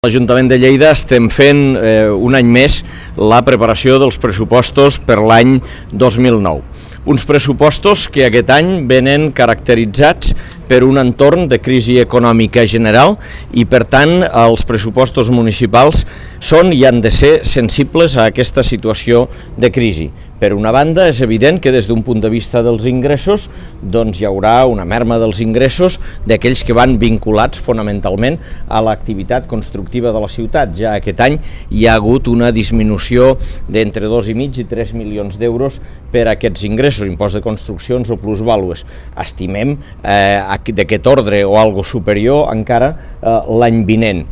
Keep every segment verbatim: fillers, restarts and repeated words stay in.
L'Ajuntament de Lleida estem fent eh, un any més la preparació dels pressupostos per l'any dos mil nou. Uns pressupostos que aquest any venen caracteritzats per un entorn de crisi econòmica general i, per tant, els pressupostos municipals són i han de ser sensibles a aquesta situació de crisi. Per una banda, és evident que des d'un punt de vista dels ingressos doncs hi haurà una merma dels ingressos d'aquells que van vinculats fonamentalment a l'activitat constructiva de la ciutat. Ja aquest any hi ha hagut una disminució d'entre dos i mig i tres milions d'euros per a aquests ingressos, impost de construccions o plusvàlues. Estimem eh, d'aquest ordre o algo superior encara eh, l'any vinent.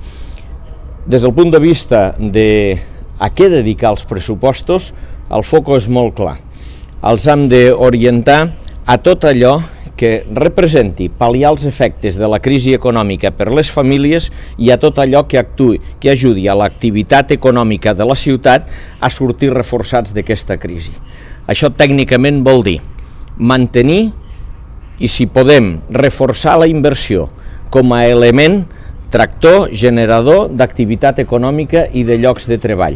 Des del punt de vista de a què dedicar els pressupostos, el foco és molt clar. Els hem d'orientar a tot allò que representi pal·liar els efectes de la crisi econòmica per les famílies i a tot allò que actuï, que ajudi a l'activitat econòmica de la ciutat a sortir reforçats d'aquesta crisi. Això tècnicament vol dir mantenir i, si podem, reforçar la inversió com a element tractor generador d'activitat econòmica i de llocs de treball.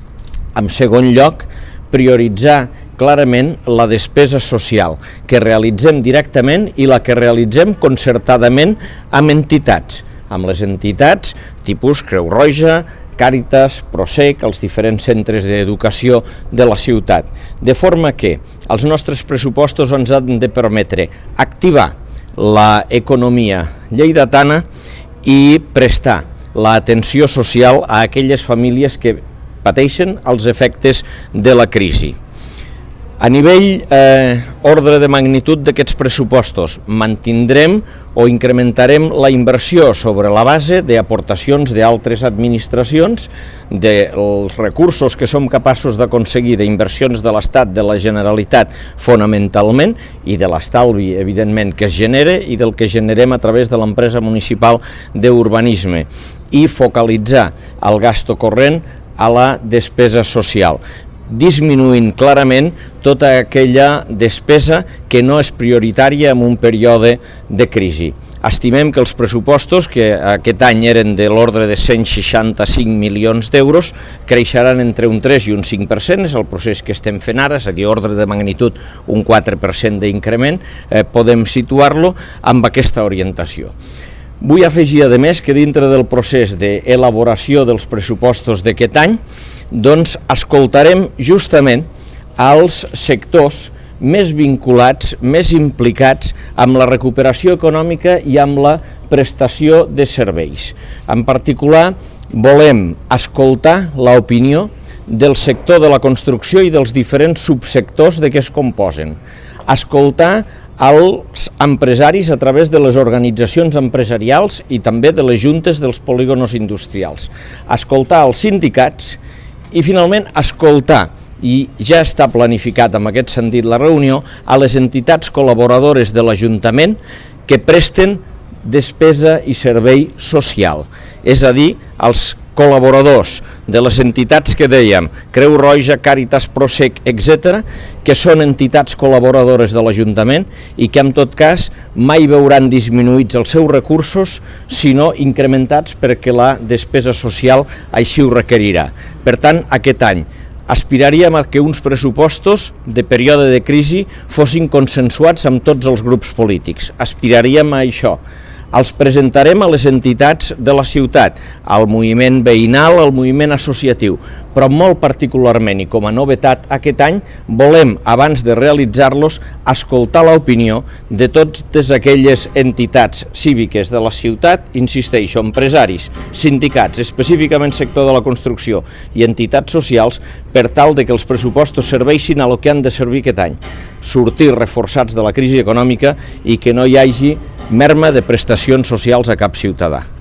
En segon lloc, prioritzar clarament la despesa social que realitzem directament i la que realitzem concertadament amb entitats, amb les entitats tipus Creu Roja, Càritas, Prosec, els diferents centres d'educació de la ciutat, de forma que els nostres pressupostos ens han de permetre activar l'economia lleidatana i prestar l'atenció social a aquelles famílies que pateixen els efectes de la crisi. A nivell eh, ordre de magnitud d'aquests pressupostos, mantindrem o incrementarem la inversió sobre la base d'aportacions d'altres administracions, dels recursos que som capaços d'aconseguir d'inversions de l'Estat, de la Generalitat fonamentalment, i de l'estalvi, evidentment, que es genera i del que generem a través de l'empresa municipal d'urbanisme, i focalitzar el gasto corrent a la despesa social, disminuint clarament tota aquella despesa que no és prioritària en un període de crisi. Estimem que els pressupostos, que aquest any eren de l'ordre de cent seixanta-cinc milions d'euros, creixeran entre un tres i un cinc per cent, és el procés que estem fent ara, és a dir, ordre de magnitud un quatre per cent d'increment, eh, podem situar-lo amb aquesta orientació. Vull afegir, a més, que dintre del procés d'elaboració dels pressupostos d'aquest any, doncs escoltarem justament als sectors més vinculats, més implicats amb la recuperació econòmica i amb la prestació de serveis. En particular, volem escoltar l'opinió del sector de la construcció i dels diferents subsectors de què es composen. Escoltar als empresaris a través de les organitzacions empresarials i també de les juntes dels polígonos industrials. Escoltar els sindicats i, finalment, escoltar, i ja està planificat en aquest sentit la reunió, a les entitats col·laboradores de l'Ajuntament que presten despesa i servei social, és a dir, els col·laboradors de les entitats que dèiem, Creu Roja, Càritas, Prosec, etcètera, que són entitats col·laboradores de l'Ajuntament i que, en tot cas, mai veuran disminuïts els seus recursos, sinó incrementats perquè la despesa social així ho requerirà. Per tant, aquest any aspiraríem a que uns pressupostos de període de crisi fossin consensuats amb tots els grups polítics. Aspiraríem a això. Els presentarem a les entitats de la ciutat, al moviment veïnal, al moviment associatiu, però molt particularment i com a novetat aquest any volem, abans de realitzar-los, escoltar l'opinió de totes aquelles entitats cíviques de la ciutat, insisteixo, empresaris, sindicats, específicament sector de la construcció i entitats socials, per tal de que els pressupostos serveixin a lo que han de servir aquest any, sortir reforçats de la crisi econòmica i que no hi hagi merma de prestacions socials a cap ciutadà.